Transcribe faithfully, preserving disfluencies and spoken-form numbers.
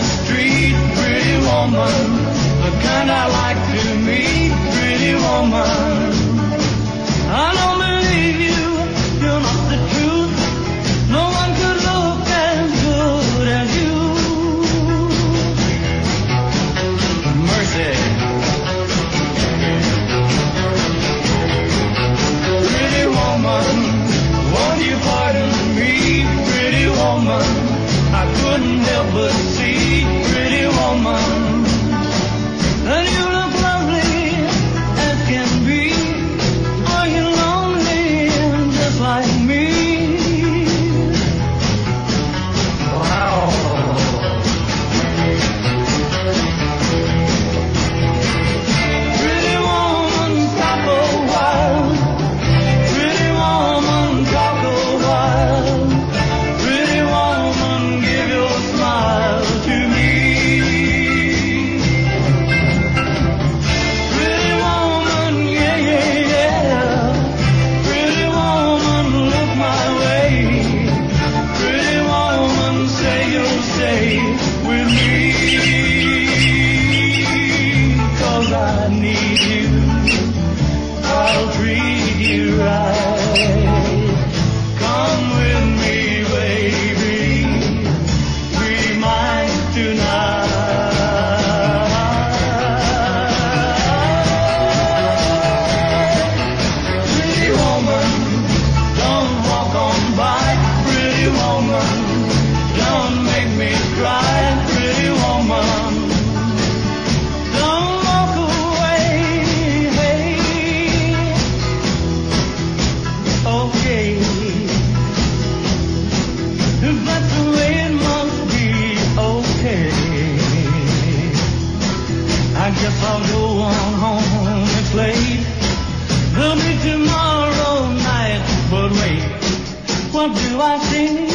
street, pretty woman, the kind I like to meet, pretty woman. I don't believe you, you're not the truth. No one could look as good as you. Mercy. Pretty woman, won't you pardon me, pretty woman? I couldn't help but see, pretty woman, that you look lovely as can be. Are you lonely just like me? Wow. Pretty woman, talk a while. Pretty woman, talk a while. Pretty woman, give your smile to me. Pretty woman, yeah, yeah, yeah. Pretty woman, look my way. Pretty woman, say you'll stay with me. 'Cause I need you, I'll treat you right. Come with me, baby, be mine tonight. Pretty woman, don't walk on by. Pretty woman, don't make me cry. Pretty woman, don't walk away. Hey. Okay, if that's the way it must be, okay. I guess I'll go on home, it's late. There'll be tomorrow night, but wait, what do I see?